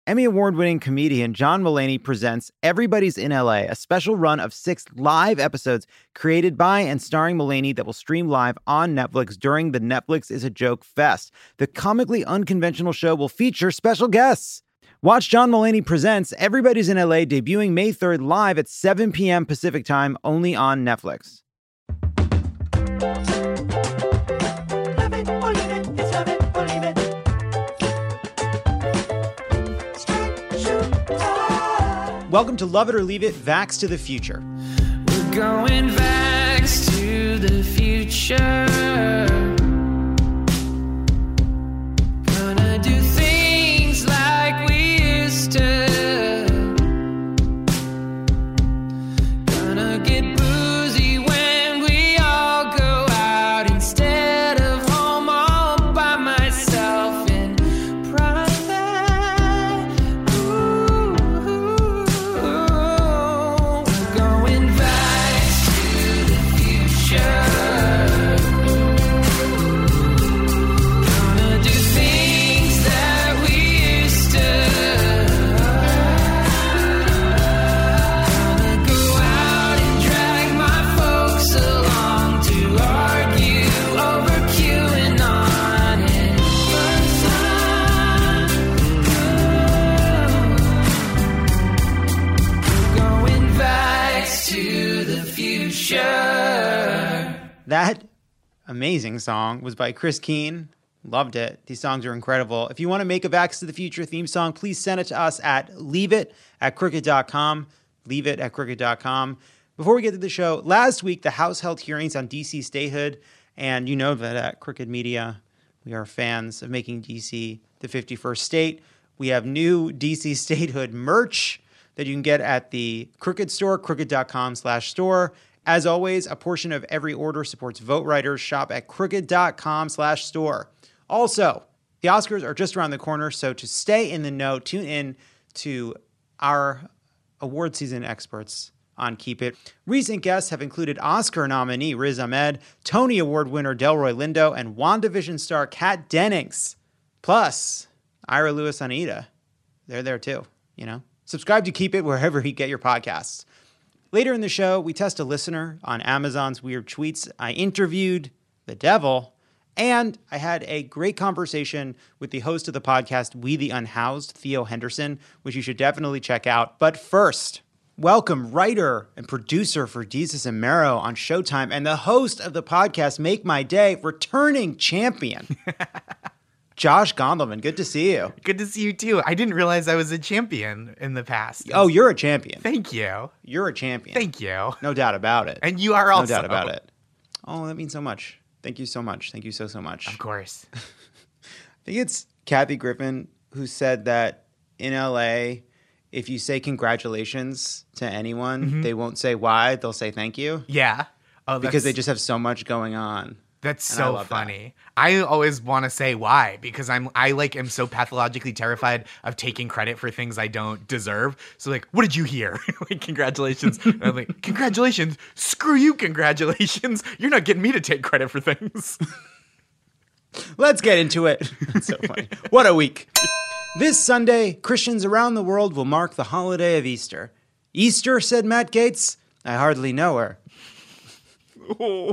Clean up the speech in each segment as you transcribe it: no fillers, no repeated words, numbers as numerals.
Emmy Award-winning comedian John Mulaney presents Everybody's in LA, a special run of 6 live episodes created by and starring Mulaney that will stream live on Netflix during the Netflix is a Joke Fest. The comically unconventional show will feature special guests. Watch John Mulaney Presents Everybody's in LA debuting May 3rd live at 7 p.m. Pacific time only on Netflix. Welcome to Love It or Leave It, Vax to the Future. We're going vax to the future. Gonna do things like we used to. Gonna get boozy when we all go out instead of home all by myself in private. Ooh, we're going vax to the future. Gonna do things that we used to. Gonna go out and drag my folks along to argue over QAnon in person. Going back to the future. That amazing song was by Chris Keane. Loved it. These songs are incredible. If you want to make a Vax to the Future theme song, please send it to us at leaveit@crooked.com. Leaveit@crooked.com. Before we get to the show, last week the House held hearings on DC statehood, and you know that at Crooked Media, we are fans of making DC the 51st state. We have new DC statehood merch that you can get at the Crooked store, crooked.com/store. As always, a portion of every order supports Vote Writers. Shop at crooked.com/store. Also, the Oscars are just around the corner, so to stay in the know, tune in to our award season experts on Keep It. Recent guests have included Oscar nominee Riz Ahmed, Tony Award winner Delroy Lindo, and WandaVision star Kat Dennings. Plus, Ira Lewis Anita. They're there too, you know. Subscribe to Keep It wherever you get your podcasts. Later in the show, we test a listener on Amazon's weird tweets. I interviewed the devil, and I had a great conversation with the host of the podcast, We the Unhoused, Theo Henderson, which you should definitely check out. But first, welcome writer and producer for Jesus and Marrow on Showtime and the host of the podcast, Make My Day, returning champion, Josh Gondelman. Good to see you. Good to see you too. I didn't realize I was a champion in the past. Oh, you're a champion. Thank you. You're a champion. Thank you. No doubt about it. And you are also. No doubt about it. Oh, that means so much. Thank you so much. Thank you so much. Of course. I think it's Kathy Griffin who said that in LA, if you say congratulations to anyone, they won't say why. They'll say thank you. Yeah. Oh, because they just have so much going on. That's And so I love funny. That. I always want to say why, because I am so pathologically terrified of taking credit for things I don't deserve. So like, what did you hear? Like, congratulations. And I'm like, congratulations. Screw you, congratulations. You're not getting me to take credit for things. Let's get into it. That's so funny. What a week. This Sunday, Christians around the world will mark the holiday of Easter. Easter, said Matt Gaetz. I hardly know her. Oh.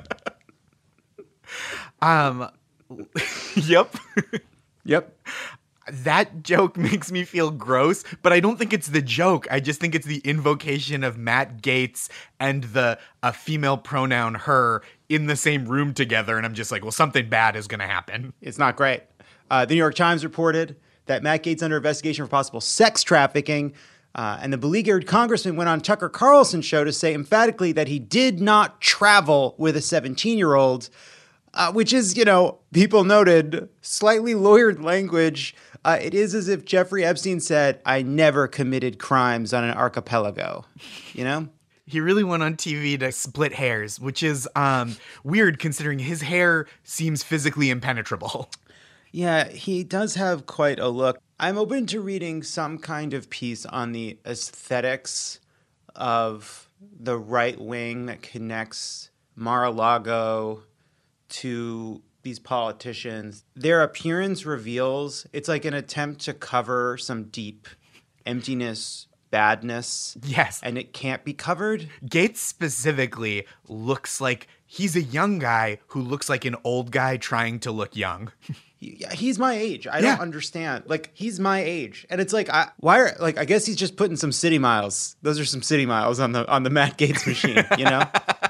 Yep. Yep. That joke makes me feel gross, but I don't think it's the joke. I just think it's the invocation of Matt Gaetz and a female pronoun her in the same room together. And I'm just like, well, something bad is going to happen. It's not great. The New York Times reported that Matt Gaetz under investigation for possible sex trafficking. And the beleaguered congressman went on Tucker Carlson's show to say emphatically that he did not travel with a 17-year-old. Which is, you know, people noted, slightly lawyered language. It is as if Jeffrey Epstein said, I never committed crimes on an archipelago, you know? He really went on TV to split hairs, which is weird considering his hair seems physically impenetrable. Yeah, he does have quite a look. I'm open to reading some kind of piece on the aesthetics of the right wing that connects Mar-a-Lago to these politicians, their appearance reveals it's like an attempt to cover some deep emptiness, badness. Yes. And it can't be covered. Gates specifically looks like he's a young guy who looks like an old guy trying to look young. He's my age. I don't understand. Like, he's my age. And it's like, I guess he's just putting some city miles. Those are some city miles on the Matt Gaetz machine, you know?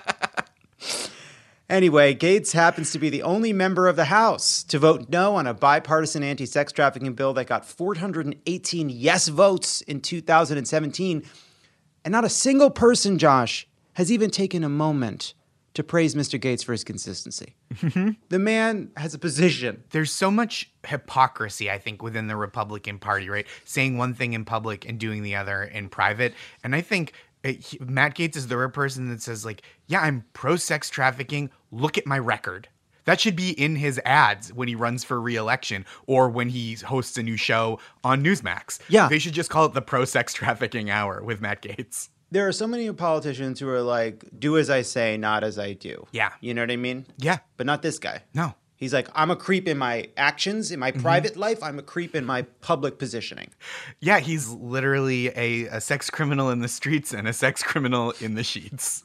Anyway, Gaetz happens to be the only member of the House to vote no on a bipartisan anti-sex trafficking bill that got 418 yes votes in 2017. And not a single person, Josh, has even taken a moment to praise Mr. Gaetz for his consistency. The man has a position. There's so much hypocrisy, I think, within the Republican Party, right? Saying one thing in public and doing the other in private. And I think Matt Gaetz is the rare person that says, like, yeah, I'm pro-sex trafficking. Look at my record. That should be in his ads when he runs for re-election or when he hosts a new show on Newsmax. Yeah. They should just call it the pro-sex trafficking hour with Matt Gaetz. There are so many politicians who are like, do as I say, not as I do. Yeah. You know what I mean? Yeah. But not this guy. No. He's like, I'm a creep in my actions, in my private life. I'm a creep in my public positioning. Yeah, he's literally a sex criminal in the streets and a sex criminal in the sheets.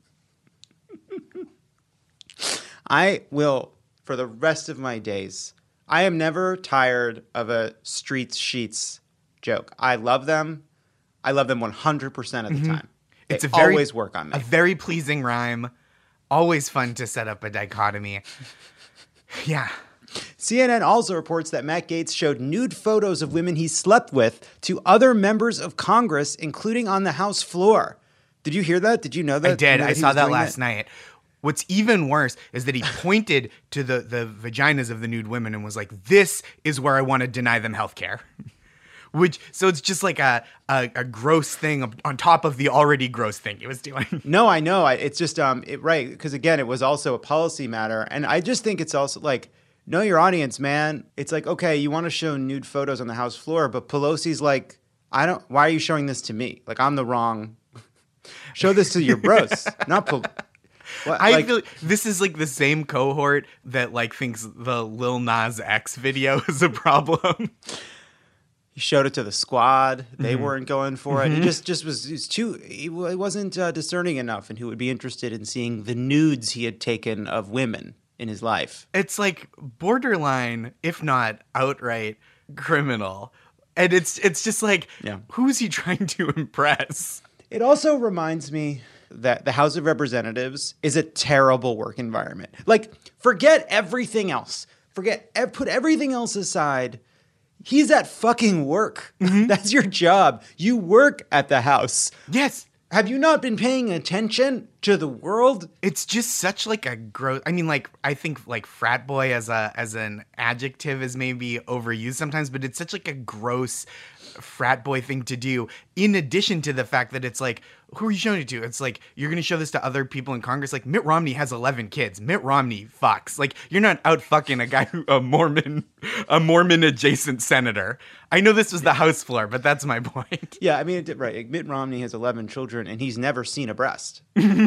I will, for the rest of my days, I am never tired of a streets sheets joke. I love them. I love them 100% of the time. They It's a very, always work on me. A very pleasing rhyme. Always fun to set up a dichotomy. Yeah. CNN also reports that Matt Gaetz showed nude photos of women he slept with to other members of Congress, including on the House floor. Did you hear that? Did you know that? I did. You know I he saw was that doing last night. What's even worse is that he pointed to the vaginas of the nude women and was like, this is where I want to deny them health care. So it's just like a gross thing on top of the already gross thing he was doing. No, I know. It's just, right. Because again, it was also a policy matter. And I just think it's also like, know your audience, man. It's like, okay, you want to show nude photos on the House floor, but Pelosi's like, why are you showing this to me? Like, I'm the wrong. Show this to your bros, not I feel this is like the same cohort that like thinks the Lil Nas X video is a problem. He showed it to the squad. They weren't going for it. It just was too. It wasn't discerning enough, and who would be interested in seeing the nudes he had taken of women in his life? It's like borderline, if not outright, criminal, and it's just like, who's he trying to impress? It also reminds me that the House of Representatives is a terrible work environment. Like, forget everything else. Put everything else aside. He's at fucking work. That's your job. You work at the House. Yes. Have you not been paying attention to the world? It's just such like a gross. I mean, like, I think like frat boy as an adjective is maybe overused sometimes, but it's such like a gross frat boy thing to do. In addition to the fact that it's like, who are you showing it to? It's like, you're going to show this to other people in Congress. Like, Mitt Romney has 11 kids. Mitt Romney fucks. Like, you're not out fucking a guy a Mormon adjacent senator. I know this was the House floor, but that's my point. Yeah, I mean, right. Mitt Romney has 11 children, and he's never seen a breast.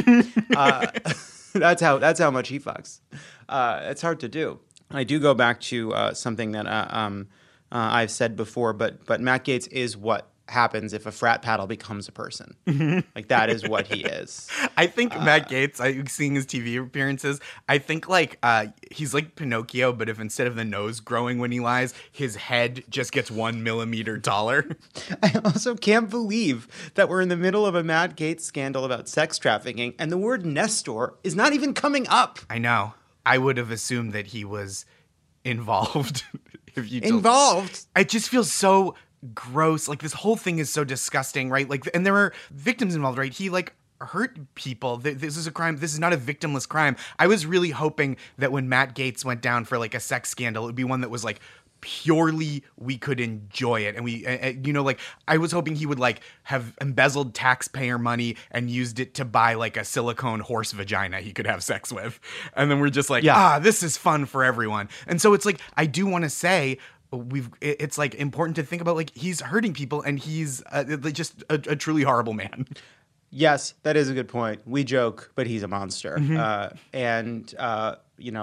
That's how much he fucks. It's hard to do. I do go back to something that I've said before, but Matt Gaetz is what happens if a frat paddle becomes a person. Like, that is what he is. I think Matt Gaetz, seeing his TV appearances, I think like he's like Pinocchio, but if instead of the nose growing when he lies, his head just gets 1 millimeter taller. I also can't believe that we're in the middle of a Matt Gaetz scandal about sex trafficking, and the word Nestor is not even coming up. I know. I would have assumed that he was involved. Involved? It just feels so gross. Like, this whole thing is so disgusting, right? Like, and there are victims involved, right? He like hurt people. This is a crime. This is not a victimless crime. I was really hoping that when Matt Gaetz went down for like a sex scandal, it would be one that was like purely we could enjoy it. And we, like, I was hoping he would like have embezzled taxpayer money and used it to buy like a silicone horse vagina he could have sex with. And then we're just like, this is fun for everyone. And so it's like, I do want to say, it's like important to think about, like, he's hurting people and he's just a truly horrible man. Yes, that is a good point. We joke, but he's a monster.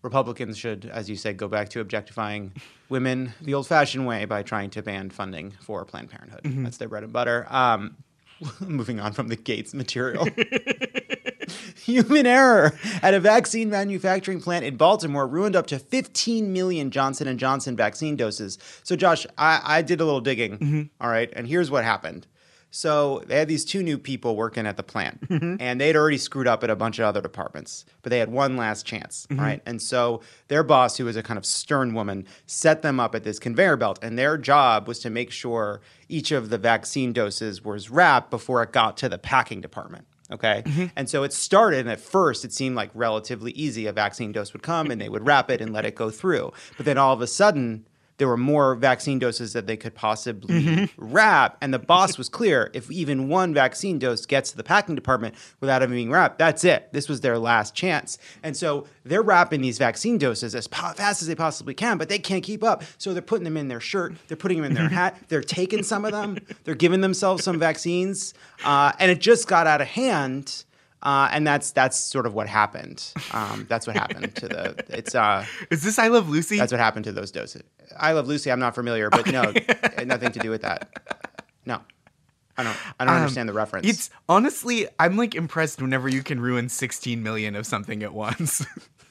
Republicans should, as you said, go back to objectifying women the old-fashioned way by trying to ban funding for Planned Parenthood. That's their bread and butter. Moving on from the Gates material. Human error at a vaccine manufacturing plant in Baltimore ruined up to 15 million Johnson & Johnson vaccine doses. So, Josh, I did a little digging, all right, and here's what happened. So they had these two new people working at the plant, and they'd already screwed up at a bunch of other departments, but they had one last chance, right? And so their boss, who was a kind of stern woman, set them up at this conveyor belt, and their job was to make sure each of the vaccine doses was wrapped before it got to the packing department. Okay. And so it started, and at first it seemed like relatively easy. A vaccine dose would come and they would wrap it and let it go through. But then all of a sudden, there were more vaccine doses that they could possibly wrap. And the boss was clear, if even one vaccine dose gets to the packing department without it being wrapped, that's it. This was their last chance. And so they're wrapping these vaccine doses as fast as they possibly can, but they can't keep up. So they're putting them in their shirt. They're putting them in their hat. They're taking some of them. They're giving themselves some vaccines. And it just got out of hand. And that's sort of what happened. That's what happened to the. Is this I Love Lucy? That's what happened to those doses. I Love Lucy. I'm not familiar, but no, it had nothing to do with that. No, I don't understand the reference. It's honestly, I'm like impressed whenever you can ruin 16 million of something at once.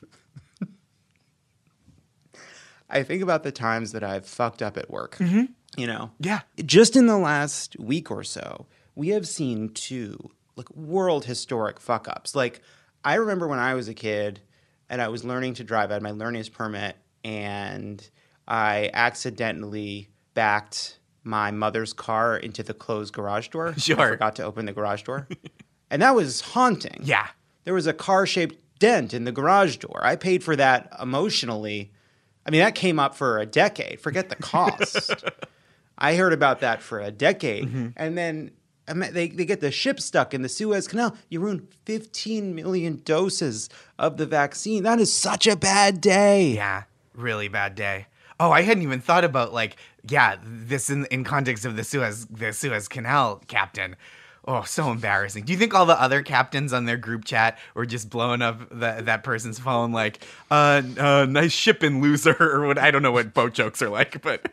I think about the times that I've fucked up at work. You know, Yeah. Just in the last week or so, we have seen two world historic fuck ups. Like, I remember when I was a kid and I was learning to drive. I had my learner's permit, and I accidentally backed my mother's car into the closed garage door. Sure. I forgot to open the garage door. And that was haunting. Yeah. There was a car-shaped dent in the garage door. I paid for that emotionally. I mean, that came up for a decade. Forget the cost. I heard about that for a decade. And then they get the ship stuck in the Suez Canal. You ruin 15 million doses of the vaccine. That is such a bad day. Yeah. Really bad day. Oh, I hadn't even thought about this in context of the Suez Canal captain. Oh, so embarrassing. Do you think all the other captains on their group chat were just blowing up that person's phone like, nice shipping, loser, or what? I don't know what boat jokes are like, but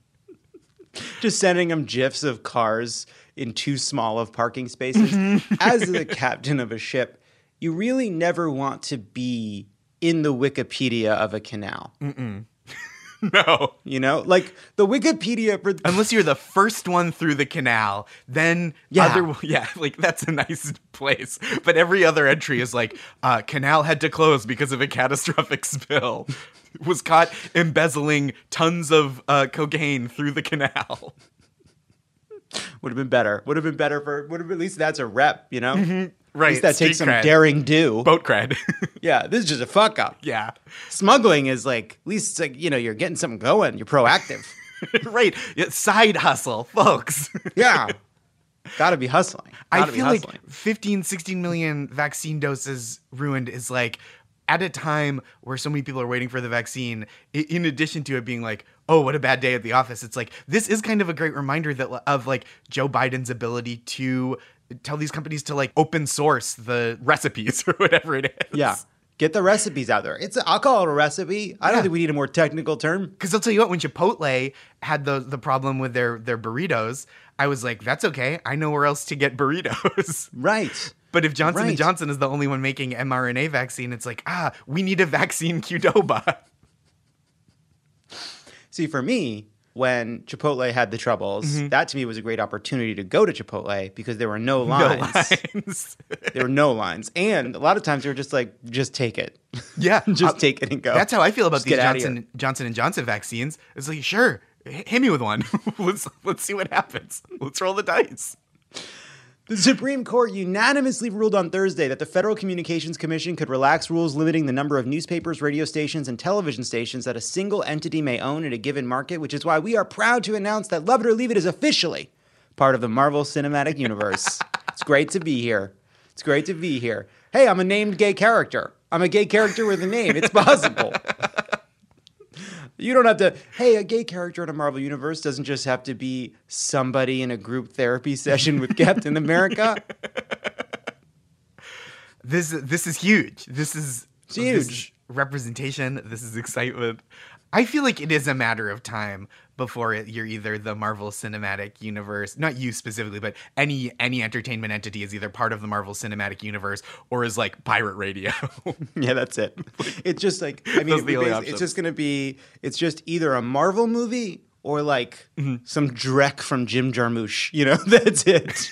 just sending them GIFs of cars in too small of parking spaces. As the captain of a ship, you really never want to be in the Wikipedia of a canal. no. You know, like the Wikipedia for Unless you're the first one through the canal, then like that's a nice place. But every other entry is like, canal had to close because of a catastrophic spill. Was caught embezzling tons of cocaine through the canal. Would have been better. At least that's a rep, you know? Right. At least that takes street some cred. daring do. Boat cred. Yeah, this is just a fuck up. Yeah. Smuggling is like, at least it's like, you know, you're getting something going. You're proactive. Right. Yeah, side hustle, folks. Yeah. Gotta be hustling. I feel like 15, 16 million vaccine doses ruined is like, at a time where so many people are waiting for the vaccine, in addition to it being like, oh, what a bad day at the office, it's like, this is kind of a great reminder of like Joe Biden's ability to tell these companies to like open source the recipes or whatever it is. Yeah. Get the recipes out there. I'll call it a recipe. I don't think we need a more technical term. Because I'll tell you what, when Chipotle had the problem with their burritos, I was like, that's okay. I know where else to get burritos. Right. But if Johnson & Johnson is the only one making mRNA vaccine, it's like, we need a vaccine Qdoba. See, for me, when Chipotle had the troubles, that to me was a great opportunity to go to Chipotle because there were no lines. There were no lines. And a lot of times they were just like, just take it. Yeah. Just take it and go. That's how I feel about Just these get Johnson & Johnson vaccines. It's like, sure, hit me with one. Let's see what happens. Let's roll the dice. The Supreme Court unanimously ruled on Thursday that the Federal Communications Commission could relax rules limiting the number of newspapers, radio stations, and television stations that a single entity may own in a given market, which is why we are proud to announce that Love It or Leave It is officially part of the Marvel Cinematic Universe. It's great to be here. It's great to be here. Hey, I'm a named gay character. I'm a gay character with a name. It's possible. You don't have to, hey, a gay character in a Marvel universe doesn't just have to be somebody in a group therapy session with Captain America. This is huge. This is huge. representation. This is excitement. I feel like it is a matter of time before you're either the Marvel Cinematic Universe, not you specifically, but any entertainment entity is either part of the Marvel Cinematic Universe or is like pirate radio. Yeah, that's it. It's just like, I mean, Those are the only it's options. just going to be, it's just either a Marvel movie or like some Drek from Jim Jarmusch. You know, that's it.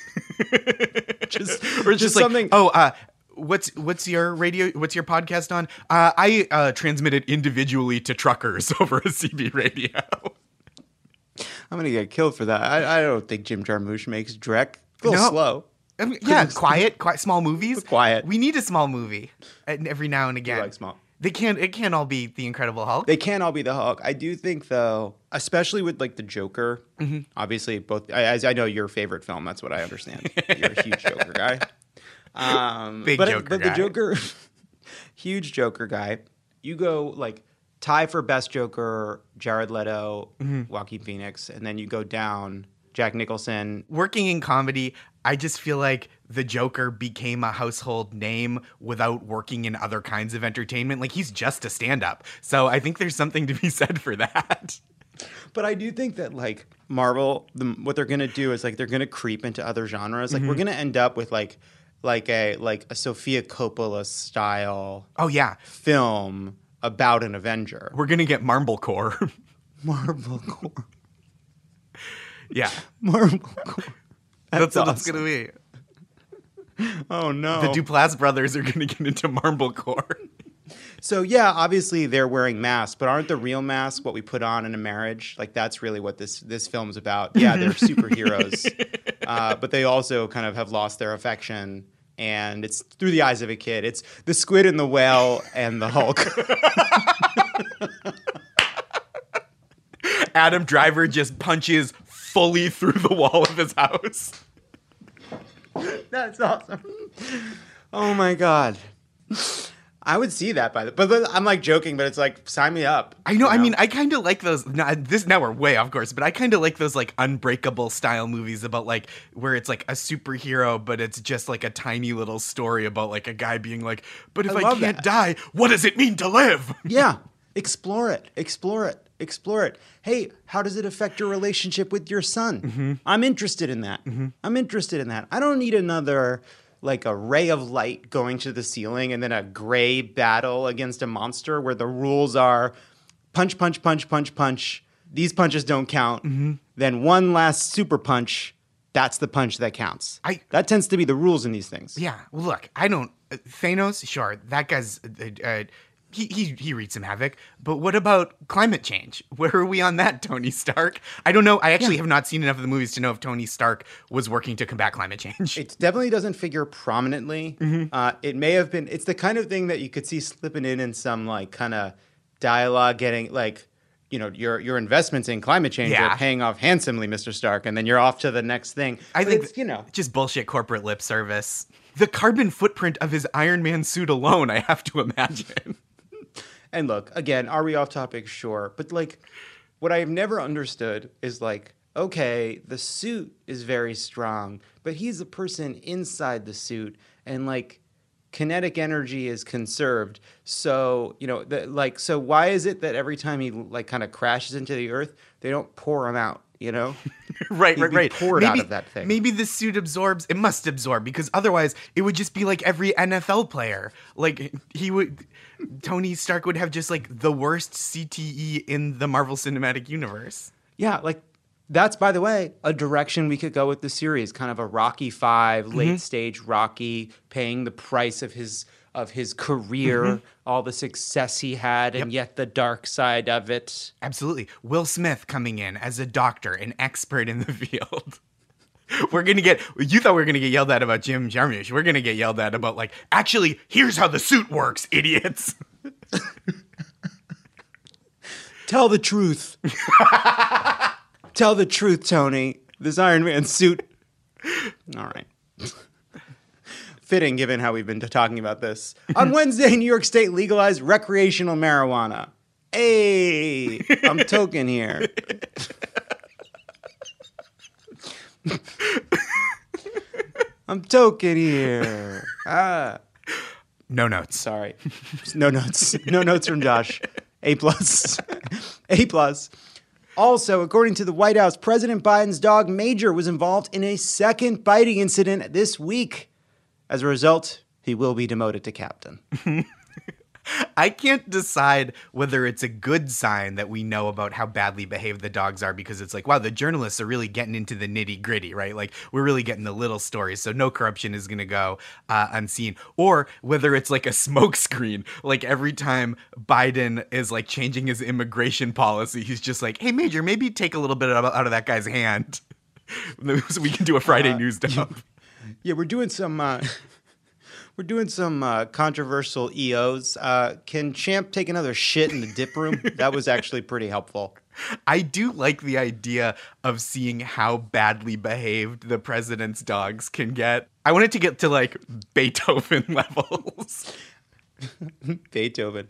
Or just like, something. what's your podcast on? I transmit it individually to truckers over a CB radio. I'm going to get killed for that. I don't think Jim Jarmusch makes Drek. A little No. slow. I mean, yeah, quiet, small movies. Quiet. We need a small movie every now and again. like small. It can't all be the Incredible Hulk. They can't all be the Hulk. I do think, though, especially with like the Joker. Obviously, both. As I know your favorite film, that's what I understand. You're a huge Joker guy. Big but Joker the guy. Joker, huge Joker guy. You go like tie for best Joker, Jared Leto, Joaquin Phoenix, and then you go down Jack Nicholson. Working in comedy, I just feel like the Joker became a household name without working in other kinds of entertainment. Like, he's just a stand-up. So I think there's something to be said for that. But I do think that like Marvel, what they're gonna do is like they're gonna creep into other genres. Like we're gonna end up with like a Sofia Coppola style Oh, yeah. film about an Avenger. We're going to get Marblecore. Marvel Core. Yeah. Marvel Core. That's what it's awesome. going to be. Oh no. The Duplass brothers are going to get into Marblecore. So yeah, obviously they're wearing masks, but aren't the real masks what we put on in a marriage? Like that's really what this film's about. Yeah, they're superheroes, but they also kind of have lost their affection, and it's through the eyes of a kid. It's the squid and the whale and the Hulk. Adam Driver just punches fully through the wall of his house. That's awesome. Oh my god. I would see that but I'm like joking, but it's like sign me up. I know. I mean, I kind of like those. Now we're way off course, but I kind of like those like Unbreakable style movies about like where it's like a superhero, but it's just like a tiny little story about like a guy being like, but if I love can't that. die, what does it mean to live? Yeah. Explore it. Hey, how does it affect your relationship with your son? I'm interested in that. I don't need another like a ray of light going to the ceiling and then a gray battle against a monster where the rules are punch, punch, punch, punch, punch. These punches don't count. Then one last super punch. That's the punch that counts. That tends to be the rules in these things. Yeah. Well, look, I don't. Thanos, sure, that guy's. He wreaked some havoc, but what about climate change? Where are we on that, Tony Stark? I don't know. I actually have not seen enough of the movies to know if Tony Stark was working to combat climate change. It definitely doesn't figure prominently. It may have been. It's the kind of thing that you could see slipping in some like kind of dialogue, getting like, you know, your investments in climate change Yeah. are paying off handsomely, Mr. Stark, and then you're off to the next thing. I But think it's, you know, just bullshit corporate lip service. The carbon footprint of his Iron Man suit alone, I have to imagine. And look, again, are we off topic? Sure. But like, what I've never understood is like, okay, the suit is very strong, but he's a person inside the suit, and like, kinetic energy is conserved. So, you know, so why is it that every time he like kind of crashes into the earth, they don't pour him out, you know? Right. He'd be poured out of that thing. Maybe the suit absorbs. It must absorb because otherwise it would just be like every NFL player. Like Tony Stark would have just like the worst CTE in the Marvel Cinematic Universe. Yeah, like that's, by the way, a direction we could go with the series, kind of a Rocky V, late stage Rocky, paying the price of his career, all the success he had, and yet the dark side of it. Absolutely. Will Smith coming in as a doctor, an expert in the field. You thought we were going to get yelled at about Jim Jarmusch. We're going to get yelled at about like, actually, here's how the suit works, idiots. Tell the truth. Tell the truth, Tony. This Iron Man suit. All right. Fitting, given how we've been talking about this. On Wednesday, New York State legalized recreational marijuana. Hey, I'm token here. I'm token here. No notes. Sorry. No notes. No notes from Josh. A+. A+. Also, according to the White House, President Biden's dog Major was involved in a second biting incident this week. As a result, he will be demoted to captain. I can't decide whether it's a good sign that we know about how badly behaved the dogs are, because it's like, wow, the journalists are really getting into the nitty gritty, right? Like, we're really getting the little stories, so no corruption is going to go unseen. Or whether it's like a smokescreen, like every time Biden is like changing his immigration policy, he's just like, hey, Major, maybe take a little bit out of that guy's hand so we can do a Friday news dump. Yeah, we're doing some controversial EOs. Can Champ take another shit in the dip room? That was actually pretty helpful. I do like the idea of seeing how badly behaved the president's dogs can get. I want it to get to like Beethoven levels. Beethoven.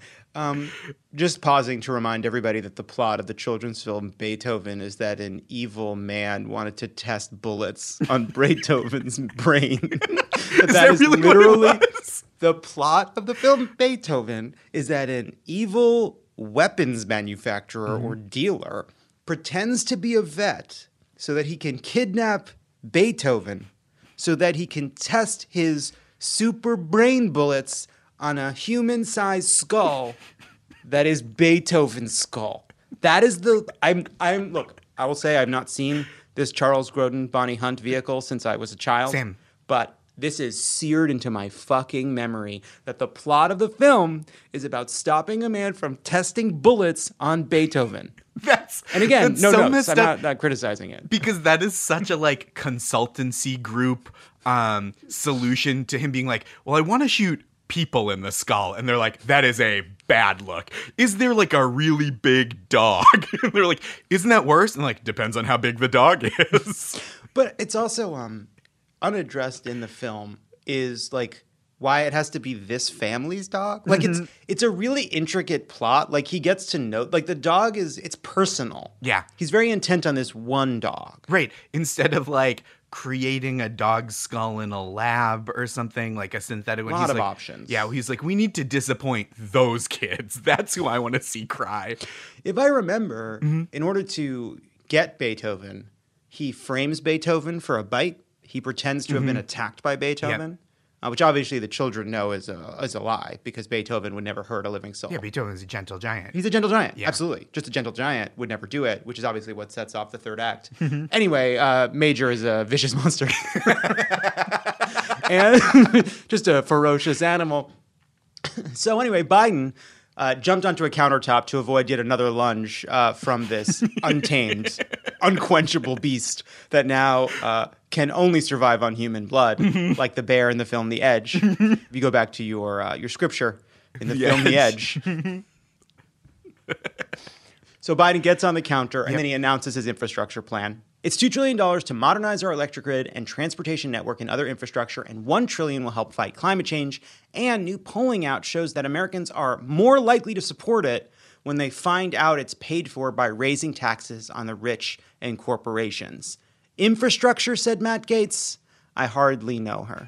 Just pausing to remind everybody that the plot of the children's film Beethoven is that an evil man wanted to test bullets on Beethoven's brain. That is really literally what it was? the plot of the film Beethoven, is that an evil weapons manufacturer or dealer pretends to be a vet so that he can kidnap Beethoven so that he can test his super brain bullets on a human-sized skull that is Beethoven's skull. That is look, I will say I've not seen this Charles Grodin Bonnie Hunt vehicle since I was a child. Same. But this is seared into my fucking memory that the plot of the film is about stopping a man from testing bullets on Beethoven. And again, that's no so notes. messed I'm up. not criticizing it. Because that is such a like consultancy group solution to him being like, well, I want to shoot people in the skull, and they're like, that is a bad look. Is there like a really big dog? And they're like, isn't that worse? And like, depends on how big the dog is. But it's also unaddressed in the film is like why it has to be this family's dog. Like it's a really intricate plot. Like he gets to know, like the dog it's personal. Yeah. He's very intent on this one dog. Right. Instead of like creating a dog's skull in a lab or something, like a synthetic one. A lot of like, options. Yeah, he's like, we need to disappoint those kids. That's who I want to see cry. If I remember, in order to get Beethoven, he frames Beethoven for a bite. He pretends to have been attacked by Beethoven, which obviously the children know is a lie because Beethoven would never hurt a living soul. Yeah, Beethoven's a gentle giant. He's a gentle giant. Yeah. Absolutely. Just a gentle giant would never do it, which is obviously what sets off the third act. Anyway, Major is a vicious monster. And just a ferocious animal. So anyway, Biden jumped onto a countertop to avoid yet another lunge from this untamed, unquenchable beast that now can only survive on human blood, like the bear in the film The Edge. If you go back to your scripture in the film The Edge. So Biden gets on the counter, and then he announces his infrastructure plan. It's $2 trillion to modernize our electric grid and transportation network and other infrastructure, and $1 trillion will help fight climate change. And new polling out shows that Americans are more likely to support it when they find out it's paid for by raising taxes on the rich and corporations. Infrastructure, said Matt Gaetz. I hardly know her.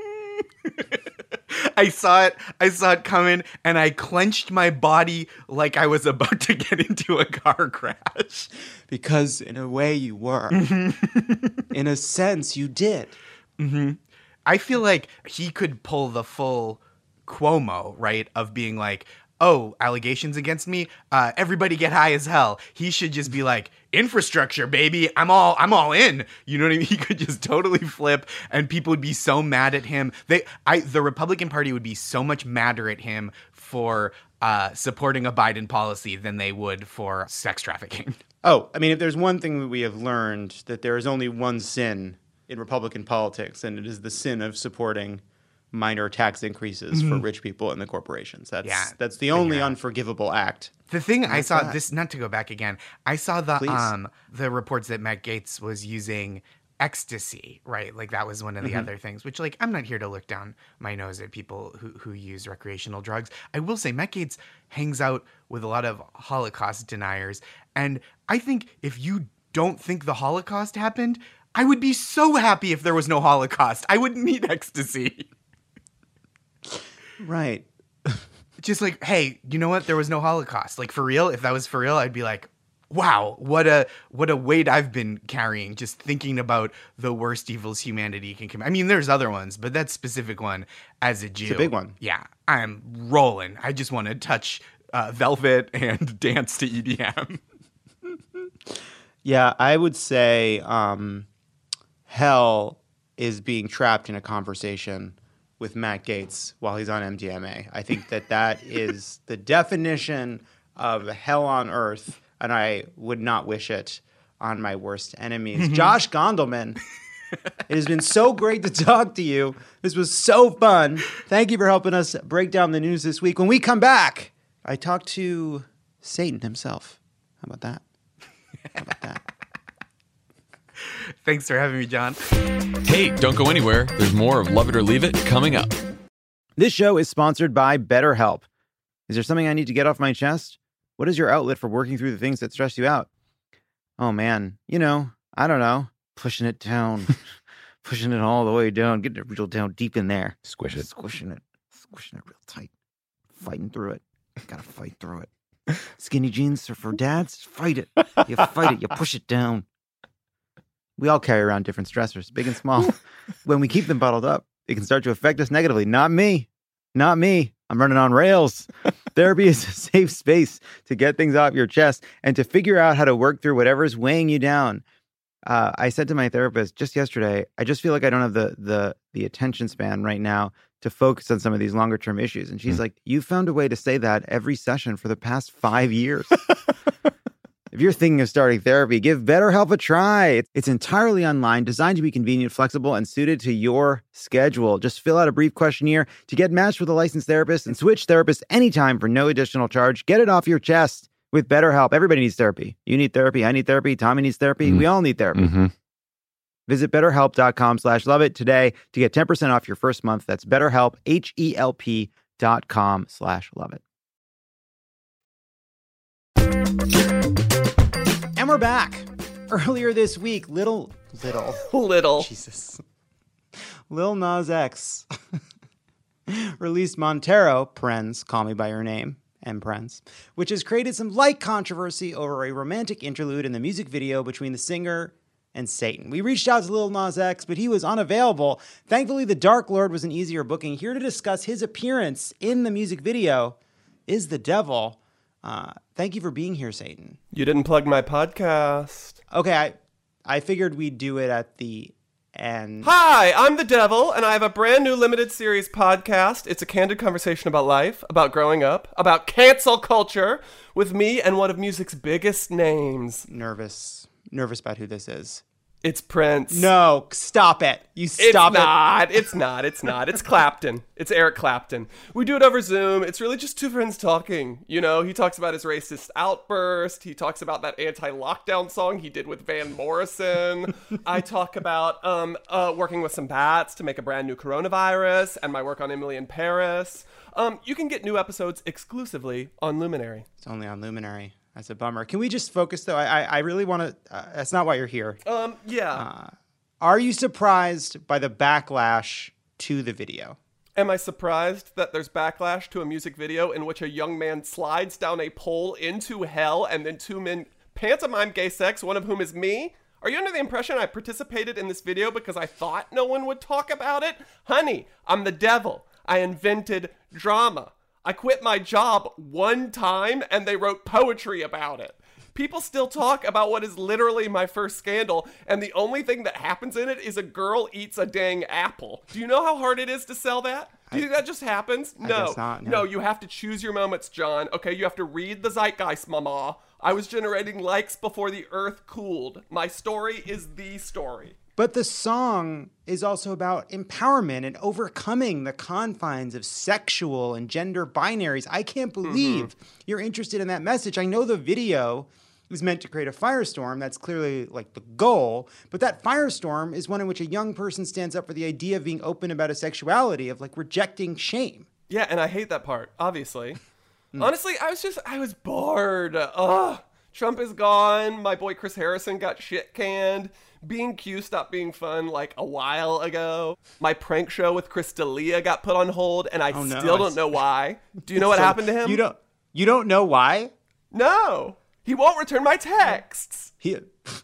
I saw it coming, and I clenched my body like I was about to get into a car crash. Because in a way you were. In a sense, you did. I feel like he could pull the full Cuomo, right? Of being like, oh, allegations against me? Everybody get high as hell. He should just be like, infrastructure, baby. I'm all in. You know what I mean? He could just totally flip, and people would be so mad at him. The Republican Party would be so much madder at him for supporting a Biden policy than they would for sex trafficking. Oh, I mean, if there's one thing that we have learned, that there is only one sin in Republican politics, and it is the sin of supporting minor tax increases for rich people and the corporations. That's the only unforgivable act. The thing I saw, this, not to go back again, I saw Please. the reports that Matt Gaetz was using ecstasy, right? Like that was one of the other things, which like, I'm not here to look down my nose at people who use recreational drugs. I will say Matt Gaetz hangs out with a lot of Holocaust deniers. And I think if you don't think the Holocaust happened, I would be so happy if there was no Holocaust. I wouldn't need ecstasy. Right. Just like, hey, you know what? There was no Holocaust. Like, for real, if that was for real, I'd be like, wow, what a weight I've been carrying just thinking about the worst evils humanity can commit. I mean, there's other ones, but that specific one, as a Jew, It's a big one. Yeah, I'm rolling. I just want to touch velvet and dance to EDM. Yeah, I would say hell is being trapped in a conversation with Matt Gaetz while he's on MDMA. I think that is the definition of hell on earth, and I would not wish it on my worst enemies. Josh Gondelman, it has been so great to talk to you. This was so fun. Thank you for helping us break down the news this week. When we come back, I talked to Satan himself. How about that? How about that? Thanks for having me, John. Hey, don't go anywhere. There's more of Love It or Leave It coming up. This show is sponsored by BetterHelp. Is there something I need to get off my chest? What is your outlet for working through the things that stress you out? Oh, man. I don't know. Pushing it down. Pushing it all the way down. Getting it real down deep in there. Squish it. Squishing it real tight. Fighting through it. Gotta fight through it. Skinny jeans are for dads. Fight it. You fight it. You push it down. We all carry around different stressors, big and small. When we keep them bottled up, it can start to affect us negatively. Not me. Not me. I'm running on rails. Therapy is a safe space to get things off your chest and to figure out how to work through whatever's weighing you down. I said to my therapist just yesterday, I just feel like I don't have the attention span right now to focus on some of these longer term issues. And she's like, you found a way to say that every session for the past 5 years. If you're thinking of starting therapy, give BetterHelp a try. It's entirely online, designed to be convenient, flexible, and suited to your schedule. Just fill out a brief questionnaire to get matched with a licensed therapist and switch therapists anytime for no additional charge. Get it off your chest with BetterHelp. Everybody needs therapy. You need therapy. I need therapy. Tommy needs therapy. We all need therapy. Visit BetterHelp.com/loveit today to get 10% off your first month. That's BetterHelp, HELP.com/loveit. And we're back. Earlier this week, Little Jesus. Lil Nas X released Montero, Call Me By Your Name, and which has created some light controversy over a romantic interlude in the music video between the singer and Satan. We reached out to Lil Nas X, but he was unavailable. Thankfully, the Dark Lord was an easier booking. Here to discuss his appearance in the music video is the devil. Thank you for being here, Satan. You didn't plug my podcast. Okay, I figured we'd do it at the end. Hi, I'm the Devil, and I have a brand new limited series podcast. It's a candid conversation about life, about growing up, about cancel culture, with me and one of music's biggest names. Nervous about who this is. It's Prince. No, stop it. You stop it. It's not. It's Clapton. It's Eric Clapton. We do it over Zoom. It's really just two friends talking. He talks about his racist outburst. He talks about that anti-lockdown song he did with Van Morrison. I talk about working with some bats to make a brand new coronavirus and my work on Emily in Paris. You can get new episodes exclusively on Luminary. It's only on Luminary. That's a bummer. Can we just focus, though? I really want to... that's not why you're here. Yeah. Are you surprised by the backlash to the video? Am I surprised that there's backlash to a music video in which a young man slides down a pole into hell and then two men pantomime gay sex, one of whom is me? Are you under the impression I participated in this video because I thought no one would talk about it? Honey, I'm the devil. I invented drama. I quit my job one time and they wrote poetry about it. People still talk about what is literally my first scandal, and the only thing that happens in it is a girl eats a dang apple. Do you know how hard it is to sell that? Do you think that just happens? I guess not, no. No, you have to choose your moments, John. Okay, you have to read the zeitgeist, mama. I was generating likes before the earth cooled. My story is the story. But the song is also about empowerment and overcoming the confines of sexual and gender binaries. I can't believe you're interested in that message. I know the video was meant to create a firestorm. That's clearly like the goal. But that firestorm is one in which a young person stands up for the idea of being open about his sexuality, of like rejecting shame. Yeah, and I hate that part, obviously. Honestly, I was bored. Trump is gone. My boy Chris Harrison got shit canned. Being Q stopped being fun like a while ago. My prank show with Chris D'Elia got put on hold, and I still don't know why. Do you know what happened to him? You don't know why? No. He won't return my texts. He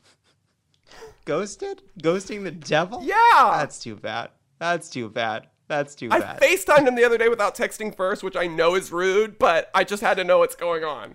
ghosted? Ghosting the devil? Yeah. That's too bad. That's too bad. I FaceTimed him the other day without texting first, which I know is rude, but I just had to know what's going on.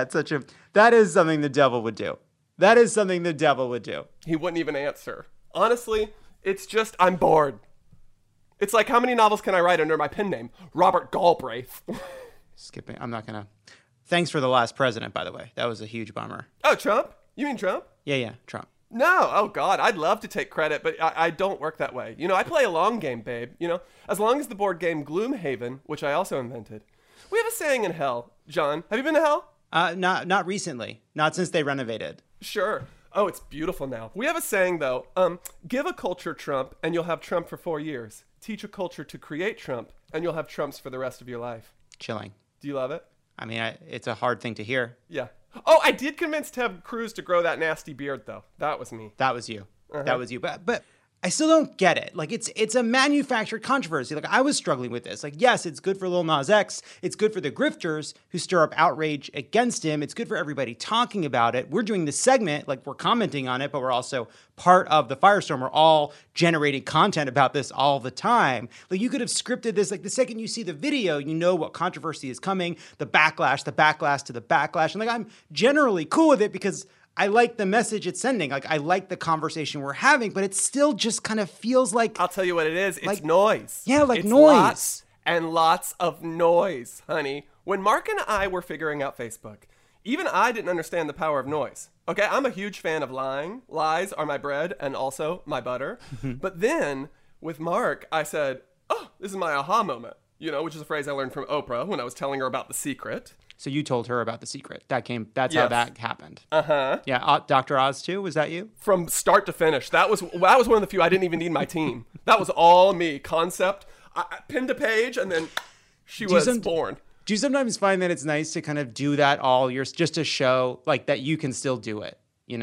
That is something the devil would do. That is something the devil would do. He wouldn't even answer. Honestly, it's just, I'm bored. It's like, how many novels can I write under my pen name? Robert Galbraith. Skipping. I'm not going to. Thanks for The Last President, by the way. That was a huge bummer. Oh, Trump? You mean Trump? Yeah, Trump. No. Oh, God. I'd love to take credit, but I don't work that way. I play a long game, babe. As long as the board game Gloomhaven, which I also invented. We have a saying in hell. John, have you been to hell? Not recently. Not since they renovated. Sure. Oh, it's beautiful now. We have a saying, though. Give a culture Trump, and you'll have Trump for 4 years. Teach a culture to create Trump, and you'll have Trumps for the rest of your life. Chilling. Do you love it? I mean, it's a hard thing to hear. Yeah. Oh, I did convince Ted Cruz to grow that nasty beard, though. That was me. That was you. That was you. But I still don't get it. Like, it's a manufactured controversy. Like, I was struggling with this. Like, yes, it's good for Lil Nas X. It's good for the grifters who stir up outrage against him. It's good for everybody talking about it. We're doing this segment, like, we're commenting on it, but we're also part of the firestorm. We're all generating content about this all the time. Like, you could have scripted this. Like, the second you see the video, you know what controversy is coming, the backlash to the backlash. And, like, I'm generally cool with it because I like the message it's sending. Like, I like the conversation we're having, but it still just kind of feels like... I'll tell you what it is. It's like noise. Yeah, like it's noise. Lots and lots of noise, honey. When Mark and I were figuring out Facebook, even I didn't understand the power of noise. Okay, I'm a huge fan of lying. Lies are my bread and also my butter. But then, with Mark, I said, oh, this is my aha moment. Which is a phrase I learned from Oprah when I was telling her about The Secret. So you told her about The Secret. That's how that happened. Uh-huh. Yeah, Dr. Oz too, was that you? From start to finish. That was one of the few I didn't even need my team. That was all me. Concept, I pinned a page, and then she was born. Do you sometimes find that it's nice to kind of do that all years just to show like that you can still do it,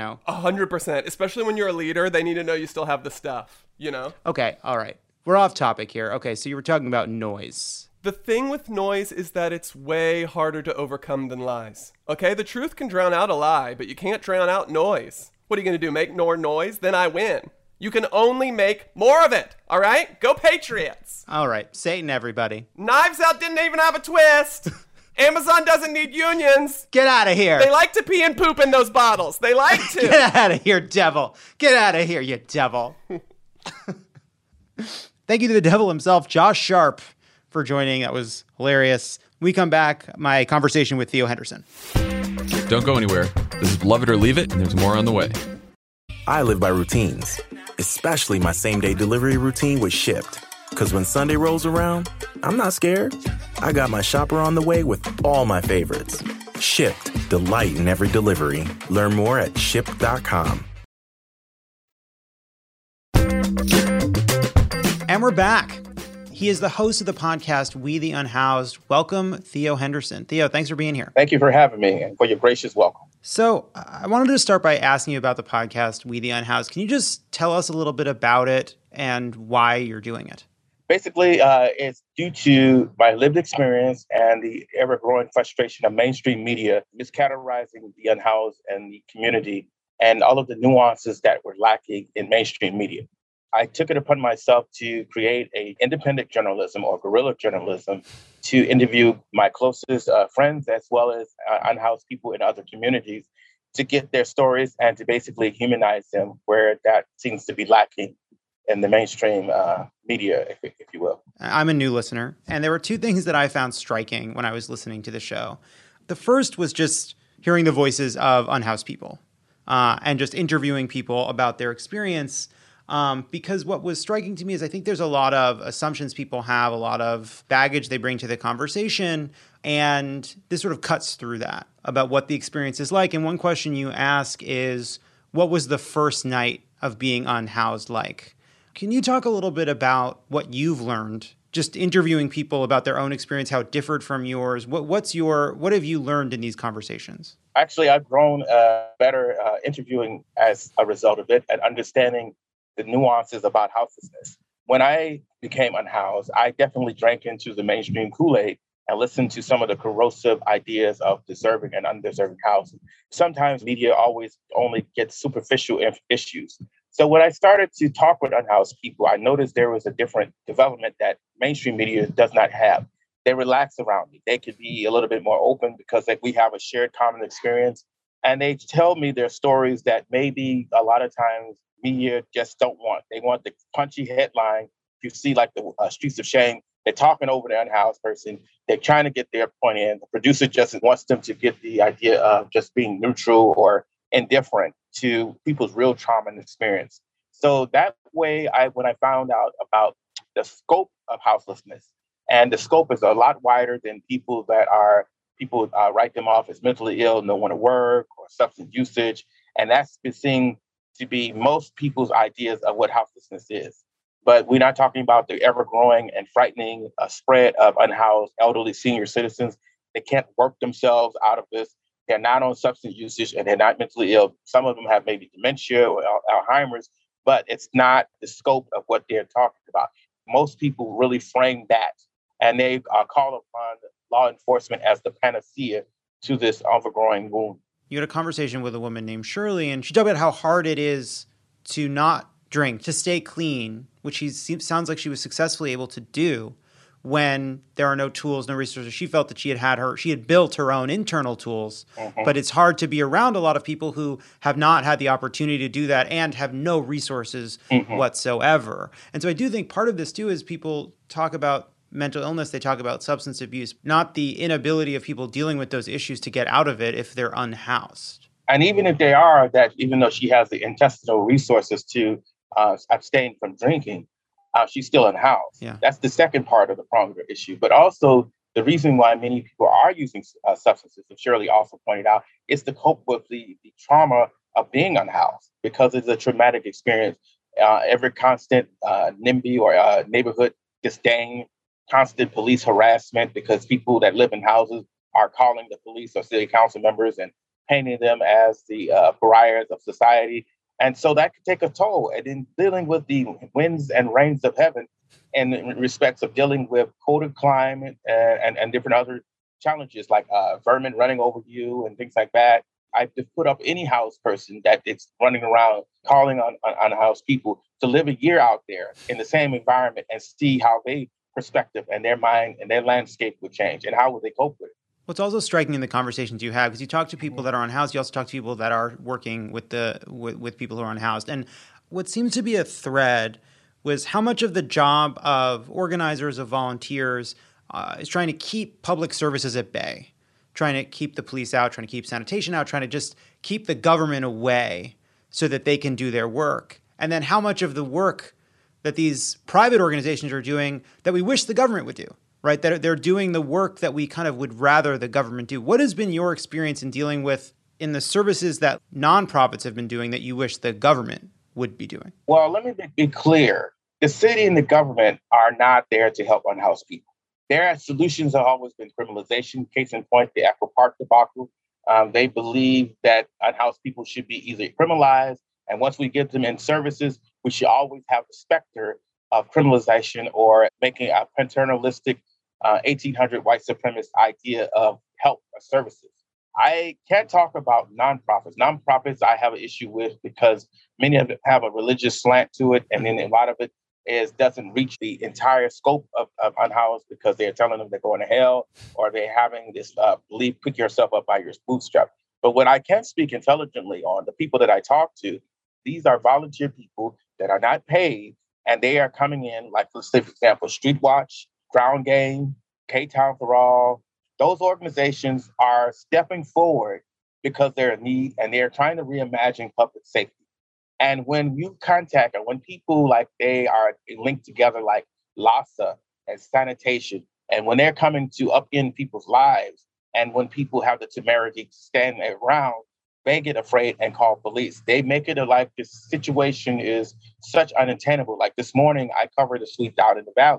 100%. Especially when you're a leader, they need to know you still have the stuff, Okay, all right. We're off topic here. Okay, so you were talking about noise. The thing with noise is that it's way harder to overcome than lies. Okay, the truth can drown out a lie, but you can't drown out noise. What are you going to do, make more noise? Then I win. You can only make more of it, all right? Go Patriots. All right, Satan, everybody. Knives Out didn't even have a twist. Amazon doesn't need unions. Get out of here. They like to pee and poop in those bottles. They like to. Get out of here, devil. Get out of here, you devil. Thank you to the devil himself, Josh Sharp, for joining. That was hilarious. When we come back, my conversation with Theo Henderson. Don't go anywhere. This is Love It or Leave It, and there's more on the way. I live by routines, especially my same-day delivery routine with Shipt. Because when Sunday rolls around, I'm not scared. I got my shopper on the way with all my favorites. Shipt, delight in every delivery. Learn more at shipt.com. And we're back. He is the host of the podcast, We the Unhoused. Welcome, Theo Henderson. Theo, thanks for being here. Thank you for having me and for your gracious welcome. So I wanted to start by asking you about the podcast, We the Unhoused. Can you just tell us a little bit about it and why you're doing it? Basically, it's due to my lived experience and the ever-growing frustration of mainstream media miscategorizing the unhoused and the community and all of the nuances that were lacking in mainstream media. I took it upon myself to create an independent journalism or guerrilla journalism to interview my closest friends as well as unhoused people in other communities to get their stories and to basically humanize them where that seems to be lacking in the mainstream media, if you will. I'm a new listener, and there were two things that I found striking when I was listening to the show. The first was just hearing the voices of unhoused people and just interviewing people about their experience. Because what was striking to me is I think there's a lot of assumptions people have, a lot of baggage they bring to the conversation, and this sort of cuts through that about what the experience is like. And one question you ask is, what was the first night of being unhoused like? Can you talk a little bit about what you've learned just interviewing people about their own experience, how it differed from yours? What have you learned in these conversations? Actually, I've grown better interviewing as a result of it and understanding the nuances about houselessness. When I became unhoused, I definitely drank into the mainstream Kool-Aid and listened to some of the corrosive ideas of deserving and undeserving housing. Sometimes media always only gets superficial issues. So when I started to talk with unhoused people, I noticed there was a different development that mainstream media does not have. They relax around me. They could be a little bit more open because like, we have a shared common experience. And they tell me their stories that maybe a lot of times media just don't want. They want the punchy headline. You see like the Streets of Shame, they're talking over the unhoused person. They're trying to get their point in. The producer just wants them to get the idea of just being neutral or indifferent to people's real trauma and experience. So that way, when I found out about the scope of houselessness, and the scope is a lot wider than people write them off as mentally ill, no one to work, or substance usage. And that's been seen to be most people's ideas of what houselessness is. But we're not talking about the ever-growing and frightening spread of unhoused elderly senior citizens. They can't work themselves out of this. They're not on substance usage and they're not mentally ill. Some of them have maybe dementia or Alzheimer's, but it's not the scope of what they're talking about. Most people really frame that, and they call upon law enforcement as the panacea to this overgrowing wound. You had a conversation with a woman named Shirley, and she talked about how hard it is to not drink, to stay clean, which sounds like she was successfully able to do when there are no tools, no resources. She felt that she had built her own internal tools, but it's hard to be around a lot of people who have not had the opportunity to do that and have no resources whatsoever. And so I do think part of this too is people talk about mental illness, they talk about substance abuse, not the inability of people dealing with those issues to get out of it if they're unhoused. And even if they are, that even though she has the intestinal resources to abstain from drinking, she's still unhoused. Yeah. That's the second part of the prong issue. But also the reason why many people are using substances, as Shirley also pointed out, is to cope with the trauma of being unhoused, because it's a traumatic experience. Every constant NIMBY or neighborhood disdain, constant police harassment because people that live in houses are calling the police or city council members and painting them as the pariahs of society. And so that could take a toll. And in dealing with the winds and rains of heaven, and in respects of dealing with cold climate and different other challenges like vermin running over you and things like that, I just put up any house person that is running around calling on unhoused people to live a year out there in the same environment and see how they perspective and their mind and their landscape would change and how would they cope with it. What's also striking in the conversations you have, because you talk to people that are unhoused, you also talk to people that are working with people who are unhoused. And what seems to be a thread was how much of the job of organizers, of volunteers, is trying to keep public services at bay, trying to keep the police out, trying to keep sanitation out, trying to just keep the government away so that they can do their work. And then how much of the work that these private organizations are doing that we wish the government would do, right? That they're doing the work that we kind of would rather the government do. What has been your experience in dealing with in the services that nonprofits have been doing that you wish the government would be doing? Well, let me be clear. The city and the government are not there to help unhoused people. Their solutions have always been criminalization. Case in point, the Echo Park debacle. They believe that unhoused people should be either criminalized, and once we get them in services, we should always have the specter of criminalization or making a paternalistic 1800 white supremacist idea of help or services. I can't talk about nonprofits. Nonprofits I have an issue with because many of them have a religious slant to it, and then a lot of it doesn't reach the entire scope of unhoused because they're telling them they're going to hell, or they're having this belief, pick yourself up by your bootstrap. But when I can speak intelligently on the people that I talk to, these are volunteer people that are not paid, and they are coming in, like, let's say, for example, Street Watch, Ground Game, K-Town for All. Those organizations are stepping forward because they're in need, and they're trying to reimagine public safety. And when you contact, or when people like they are linked together like LASA and sanitation, and when they're coming to upend people's lives, and when people have the temerity to stand around, they get afraid and call police. They make it like this situation is such unattainable. Like this morning, I covered a sweep out in the valley.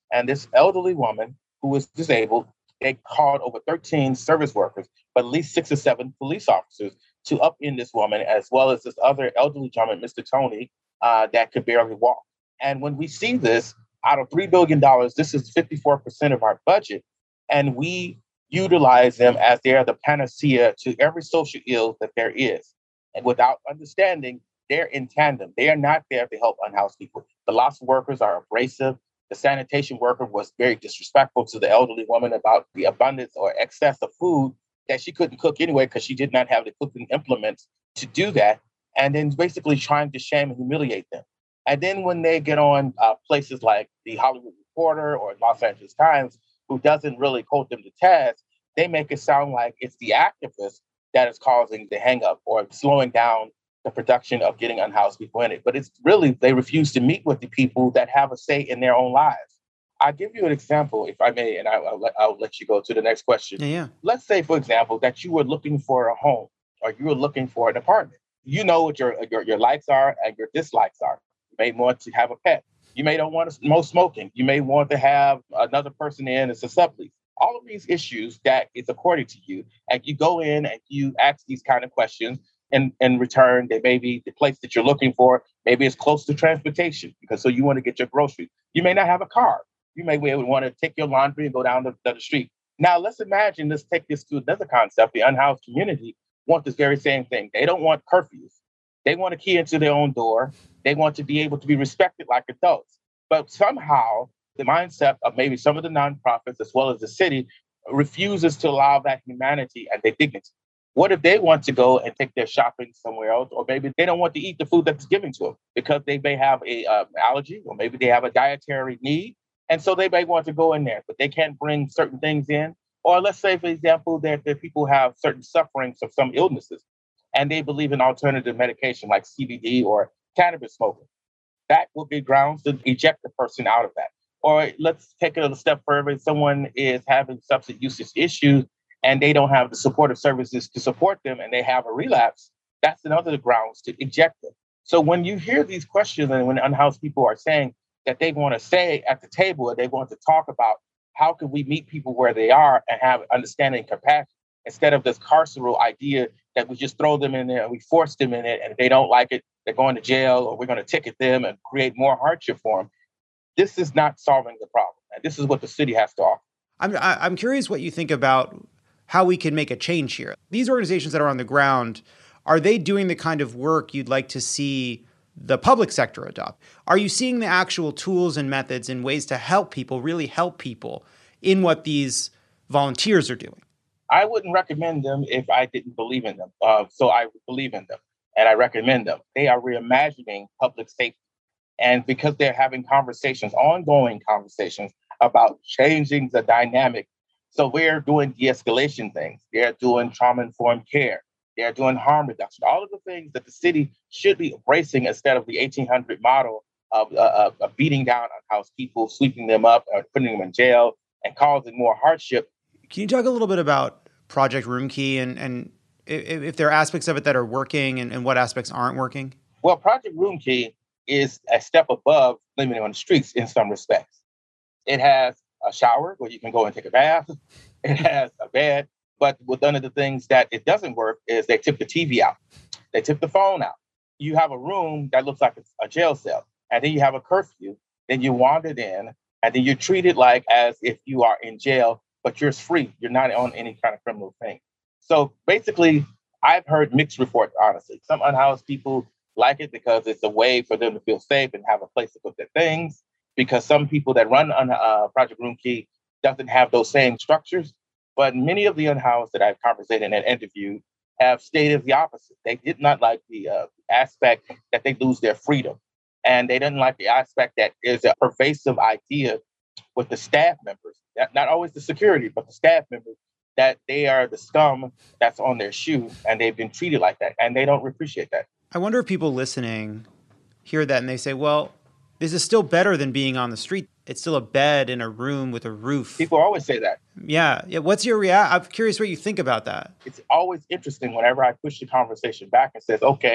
And this elderly woman who was disabled, they called over 13 service workers, but at least 6 or 7 police officers to upend this woman, as well as this other elderly gentleman, Mr. Tony, that could barely walk. And when we see this, out of $3 billion, this is 54% of our budget. And we utilize them as they are the panacea to every social ill that there is. And without understanding, they're in tandem. They are not there to help unhoused people. The lost workers are abrasive. The sanitation worker was very disrespectful to the elderly woman about the abundance or excess of food that she couldn't cook anyway because she did not have the cooking implements to do that. And then basically trying to shame and humiliate them. And then when they get on places like the Hollywood Reporter or Los Angeles Times, who doesn't really hold them to task, they make it sound like it's the activists that is causing the hang up or slowing down the production of getting unhoused people in it. But it's really, they refuse to meet with the people that have a say in their own lives. I'll give you an example, if I may, and I'll let you go to the next question. Yeah. Let's say, for example, that you were looking for a home or you were looking for an apartment. You know what your likes are and your dislikes are. You may want to have a pet. You may don't want to no smoking. You may want to have another person in as a sublease. All of these issues that is according to you, and you go in and you ask these kind of questions. In return, they may be the place that you're looking for. Maybe it's close to transportation because so you want to get your groceries. You may not have a car. You may want to take your laundry and go down the street. Now, let's imagine, let's take this to another concept. The unhoused community want this very same thing. They don't want curfews. They want a key into their own door. They want to be able to be respected like adults. But somehow, the mindset of maybe some of the nonprofits as well as the city refuses to allow that humanity and their dignity. What if they want to go and take their shopping somewhere else? Or maybe they don't want to eat the food that's given to them because they may have a allergy or maybe they have a dietary need. And so they may want to go in there, but they can't bring certain things in. Or let's say, for example, that people have certain sufferings of some illnesses and they believe in alternative medication like CBD or cannabis smoking. That will be grounds to eject the person out of that. Or let's take it a step further. Someone is having substance use issues and they don't have the supportive services to support them and they have a relapse. That's another grounds to eject them. So when you hear these questions and when unhoused people are saying that they want to stay at the table and they want to talk about how can we meet people where they are and have understanding and compassion instead of this carceral idea that we just throw them in there and we force them in it and if they don't like it, they're going to jail or we're going to ticket them and create more hardship for them. This is not solving the problem. And this is what the city has to offer. I'm curious what you think about how we can make a change here. These organizations that are on the ground, are they doing the kind of work you'd like to see the public sector adopt? Are you seeing the actual tools and methods and ways to help people, really help people in what these volunteers are doing? I wouldn't recommend them if I didn't believe in them. So I believe in them and I recommend them. They are reimagining public safety. And because they're having conversations, ongoing conversations about changing the dynamic. So we're doing de-escalation things. They're doing trauma-informed care. They're doing harm reduction. All of the things that the city should be embracing instead of the 1800 model of beating down unhoused people, sweeping them up, or putting them in jail, and causing more hardship. Can you talk a little bit about Project Room Key and if there are aspects of it that are working and what aspects aren't working? Well, Project Room Key is a step above living on the streets in some respects. It has a shower where you can go and take a bath. It has a bed. But one of the things that it doesn't work is they tip the TV out. They tip the phone out. You have a room that looks like a jail cell. And then you have a curfew. Then you wandered in. And then you're treated like as if you are in jail, but you're free. You're not on any kind of criminal thing. So basically, I've heard mixed reports, honestly. Some unhoused people like it because it's a way for them to feel safe and have a place to put their things. Because some people that run on Project Room Key doesn't have those same structures. But many of the unhoused that I've conversated and interviewed have stated the opposite. They did not like the aspect that they lose their freedom. And they didn't like the aspect that there's a pervasive idea with the staff members, not always the security, but the staff members, that they are the scum that's on their shoe and they've been treated like that. And they don't appreciate that. I wonder if people listening hear that and they say, well, this is still better than being on the street. It's still a bed in a room with a roof. People always say that. Yeah. What's your reaction? I'm curious what you think about that. It's always interesting whenever I push the conversation back and says, okay,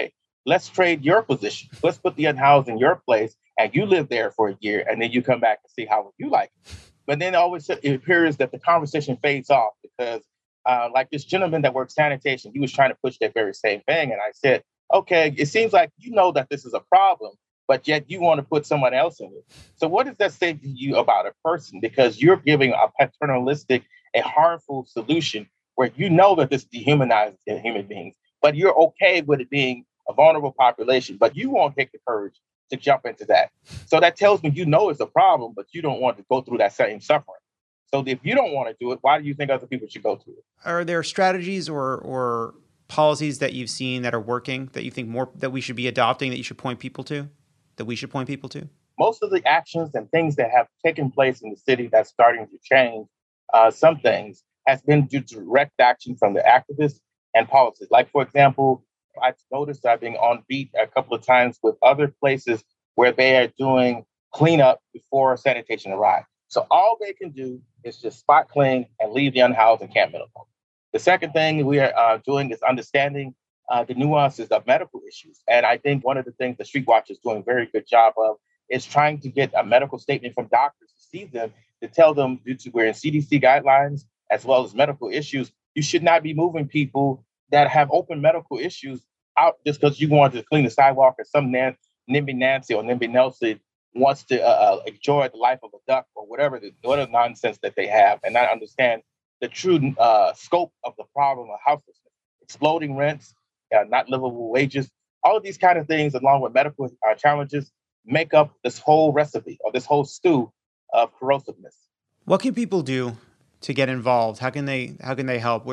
let's trade your position. Let's put the unhoused in your place and you live there for a year and then you come back and see how you like it. But then always it appears that the conversation fades off because like this gentleman that works sanitation, he was trying to push that very same thing. And I said, okay, it seems like you know that this is a problem, but yet you want to put someone else in it. So what does that say to you about a person? Because you're giving a paternalistic, a harmful solution where you know that this dehumanizes human beings, but you're okay with it being a vulnerable population, but you won't take the courage to jump into that. So that tells me you know it's a problem, but you don't want to go through that same suffering. So if you don't want to do it, why do you think other people should go through it? Are there strategies or policies that you've seen that are working that you think more that we should be adopting, that you should point people to, that we should point people to? Most of the actions and things that have taken place in the city that's starting to change some things has been due to direct action from the activists and policies. Like, for example, I've noticed I've been on beat a couple of times with other places where they are doing cleanup before sanitation arrives. So all they can do is just spot clean and leave the unhoused and camp medical. The second thing we are doing is understanding the nuances of medical issues. And I think one of the things the Street Watch is doing a very good job of is trying to get a medical statement from doctors to see them, to tell them, due to we're in CDC guidelines, as well as medical issues, you should not be moving people that have open medical issues out just because you want to clean the sidewalk or some NIMBY Nancy or NIMBY Nelson wants to enjoy the life of a duck or whatever nonsense that they have and not understand the true scope of the problem of houselessness, exploding rents, not livable wages. All of these kind of things, along with medical challenges, make up this whole recipe or this whole stew of corrosiveness. What can people do to get involved? How can they help?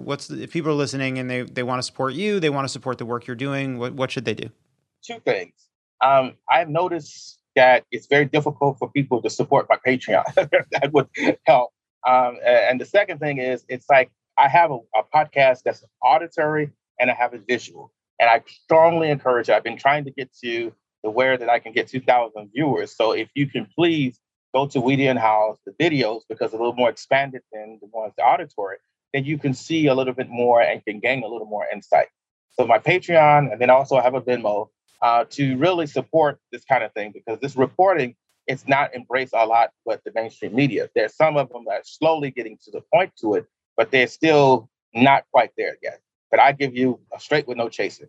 If people are listening and they want to support you, they want to support the work you're doing, what should they do? Two things. I've noticed that it's very difficult for people to support my Patreon. That would help. And the second thing is, it's like I have a podcast that's auditory and I have a visual. And I strongly encourage, I've been trying to get to the where that I can get 2,000 viewers. So if you can please go to Weedy and House, the videos, because they're a little more expanded than the ones the auditory, then you can see a little bit more and can gain a little more insight. So my Patreon, and then also I have a Venmo, to really support this kind of thing, because this reporting is not embraced a lot with the mainstream media. There's some of them that are slowly getting to the point to it, but they're still not quite there yet. But I give you a straight with no chasing.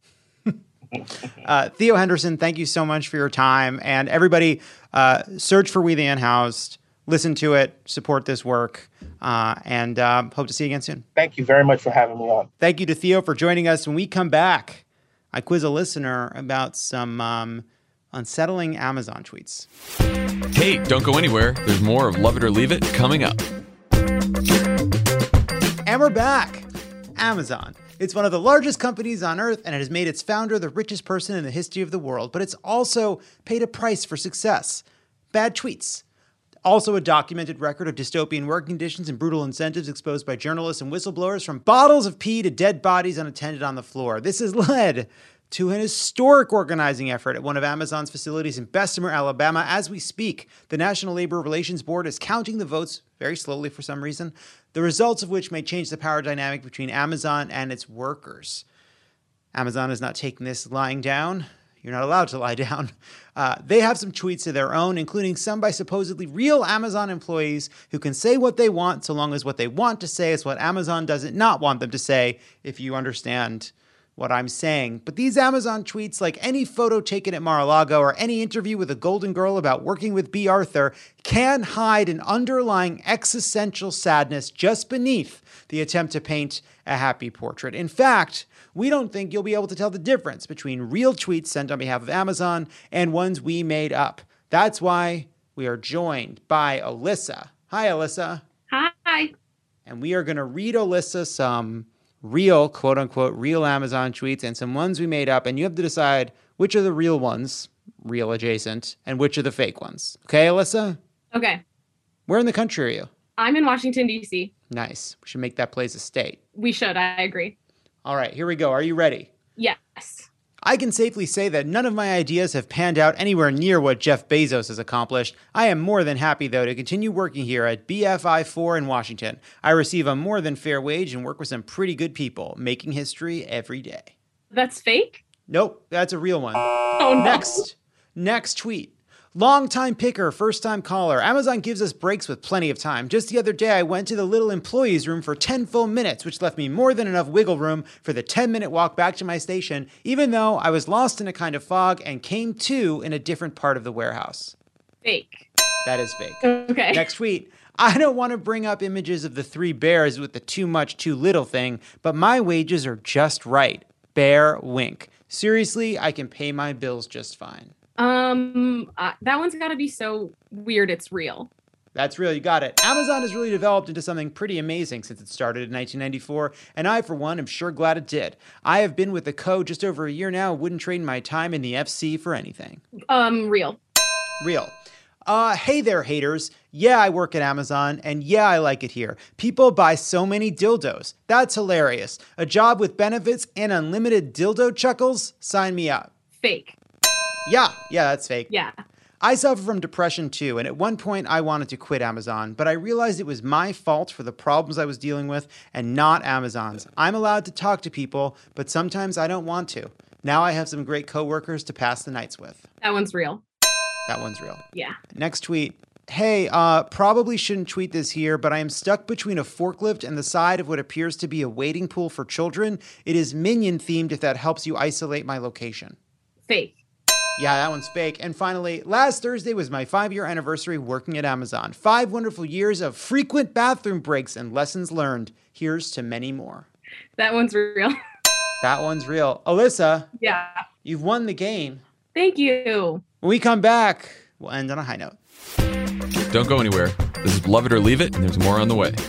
Theo Henderson, thank you so much for your time. And everybody, search for We the Unhoused, listen to it, support this work, and hope to see you again soon. Thank you very much for having me on. Thank you to Theo for joining us. When we come back, I quiz a listener about some unsettling Amazon tweets. Hey, don't go anywhere. There's more of Love It or Leave It coming up. And we're back. Amazon. It's one of the largest companies on earth, and it has made its founder the richest person in the history of the world. But it's also paid a price for success. Bad tweets. Also a documented record of dystopian working conditions and brutal incentives exposed by journalists and whistleblowers, from bottles of pee to dead bodies unattended on the floor. This has led to an historic organizing effort at one of Amazon's facilities in Bessemer, Alabama. As we speak, the National Labor Relations Board is counting the votes very slowly for some reason, the results of which may change the power dynamic between Amazon and its workers. Amazon is not taking this lying down. You're not allowed to lie down. They have some tweets of their own, including some by supposedly real Amazon employees who can say what they want so long as what they want to say is what Amazon doesn't not want them to say, if you understand what I'm saying. But these Amazon tweets, like any photo taken at Mar-a-Lago or any interview with a Golden Girl about working with B. Arthur, can hide an underlying existential sadness just beneath the attempt to paint a happy portrait. In fact, we don't think you'll be able to tell the difference between real tweets sent on behalf of Amazon and ones we made up. That's why we are joined by Alyssa. Hi, Alyssa. Hi. And we are going to read Alyssa some real, quote unquote, real Amazon tweets and some ones we made up. And you have to decide which are the real ones, real adjacent, and which are the fake ones. Okay, Alyssa? Okay. Where in the country are you? I'm in Washington, D.C. Nice. We should make that place a state. We should. I agree. All right, here we go. Are you ready? Yes. I can safely say that none of my ideas have panned out anywhere near what Jeff Bezos has accomplished. I am more than happy, though, to continue working here at BFI4 in Washington. I receive a more than fair wage and work with some pretty good people, making history every day. That's fake? Nope, that's a real one. Oh no. Next tweet. Long-time picker, first-time caller. Amazon gives us breaks with plenty of time. Just the other day, I went to the little employees room for 10 full minutes, which left me more than enough wiggle room for the 10-minute walk back to my station, even though I was lost in a kind of fog and came to in a different part of the warehouse. Fake. That is fake. Okay. Next tweet. I don't want to bring up images of the three bears with the too much, too little thing, but my wages are just right. Bear wink. Seriously, I can pay my bills just fine. That one's got to be so weird it's real. That's real. You got it. Amazon has really developed into something pretty amazing since it started in 1994, and I, for one, am sure glad it did. I have been with the Co. just over a year now and wouldn't trade my time in the FC for anything. Real. Real. Hey there, haters. Yeah, I work at Amazon, and yeah, I like it here. People buy so many dildos. That's hilarious. A job with benefits and unlimited dildo chuckles? Sign me up. Fake. Yeah, that's fake. Yeah. I suffer from depression too, and at one point I wanted to quit Amazon, but I realized it was my fault for the problems I was dealing with and not Amazon's. I'm allowed to talk to people, but sometimes I don't want to. Now I have some great coworkers to pass the nights with. That one's real. That one's real. Yeah. Next tweet. Hey, probably shouldn't tweet this here, but I am stuck between a forklift and the side of what appears to be a wading pool for children. It is Minion themed if that helps you isolate my location. Fake. Yeah, that one's fake. And finally, last Thursday was my 5-year anniversary working at Amazon. 5 wonderful years of frequent bathroom breaks and lessons learned. Here's to many more. That one's real. That one's real. Alyssa, Yeah. you've won the game. Thank you. When we come back, we'll end on a high note. Don't go anywhere. This is Love It or Leave It, and there's more on the way.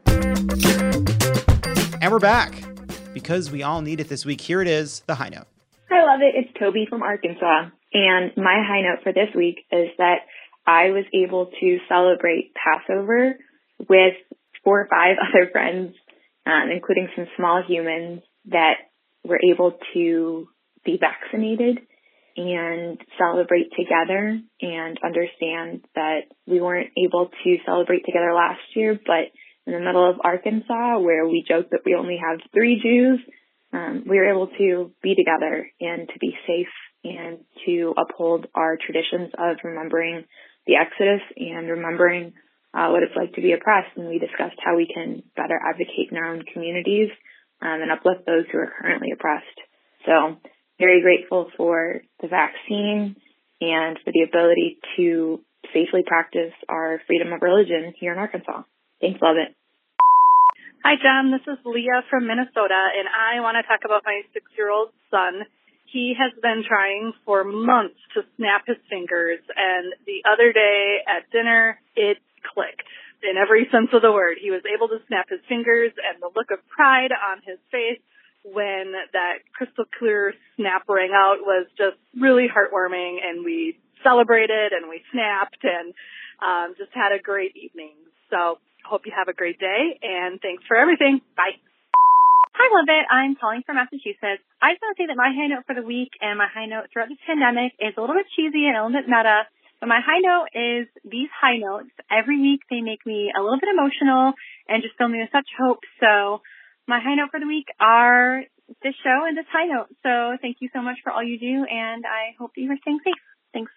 And we're back. Because we all need it this week, here it is, the high note. I love it. It's Toby from Arkansas. And my high note for this week is that I was able to celebrate Passover with 4 or 5 other friends, including some small humans that were able to be vaccinated and celebrate together and understand that we weren't able to celebrate together last year, but in the middle of Arkansas, where we joke that we only have 3 Jews, we were able to be together and to be safe and to uphold our traditions of remembering the Exodus and remembering what it's like to be oppressed. And we discussed how we can better advocate in our own communities and uplift those who are currently oppressed. So very grateful for the vaccine and for the ability to safely practice our freedom of religion here in Arkansas. Thanks, love it. Hi, Jen. This is Leah from Minnesota, and I want to talk about my 6-year-old son. He has been trying for months to snap his fingers, and the other day at dinner, it clicked in every sense of the word. He was able to snap his fingers, and the look of pride on his face when that crystal clear snap rang out was just really heartwarming, and we celebrated and we snapped and just had a great evening. So hope you have a great day, and thanks for everything. Bye. Hi, Love It. I'm calling from Massachusetts. I just want to say that my high note for the week and my high note throughout this pandemic is a little bit cheesy and a little bit meta, but my high note is these high notes. Every week they make me a little bit emotional and just fill me with such hope. So my high note for the week are this show and this high note. So thank you so much for all you do, and I hope that you are staying safe. Thanks.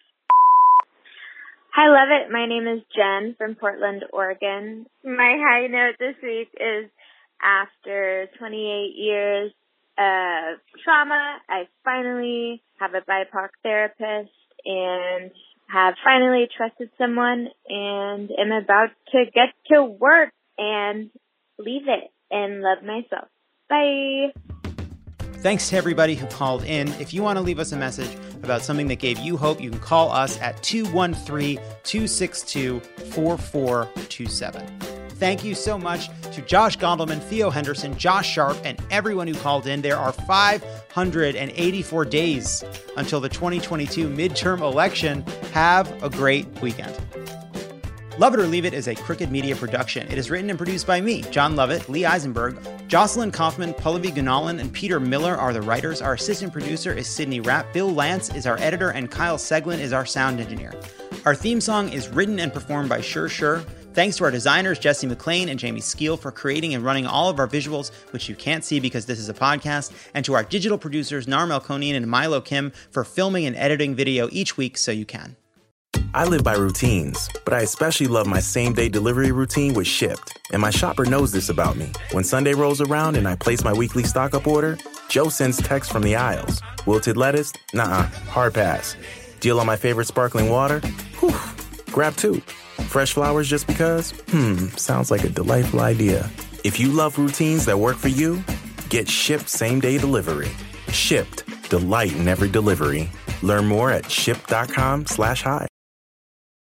Hi, Love It. My name is Jen from Portland, Oregon. My high note this week is after 28 years of trauma, I finally have a BIPOC therapist and have finally trusted someone and am about to get to work and leave it and love myself. Bye. Thanks to everybody who called in. If you want to leave us a message about something that gave you hope, you can call us at 213-262-4427. Thank you so much to Josh Gondelman, Theo Henderson, Josh Sharp, and everyone who called in. There are 584 days until the 2022 midterm election. Have a great weekend. Love It or Leave It is a Crooked Media production. It is written and produced by me, John Lovett, Lee Eisenberg, Jocelyn Kaufman, Pallavi Gunalan, and Peter Miller are the writers. Our assistant producer is Sydney Rapp. Bill Lance is our editor, and Kyle Seglin is our sound engineer. Our theme song is written and performed by Sure Sure. Thanks to our designers, Jesse McLean and Jamie Skeel, for creating and running all of our visuals, which you can't see because this is a podcast, and to our digital producers, Narmel Konian and Milo Kim, for filming and editing video each week so you can. I live by routines, but I especially love my same-day delivery routine with Shipt. And my shopper knows this about me. When Sunday rolls around and I place my weekly stock-up order, Joe sends texts from the aisles. Wilted lettuce? Nuh-uh, hard pass. Deal on my favorite sparkling water? Whew, grab two. Fresh flowers just because? Sounds like a delightful idea. If you love routines that work for you, get Shipt same-day delivery. Shipt, delight in every delivery. Learn more at shipt.com/hi.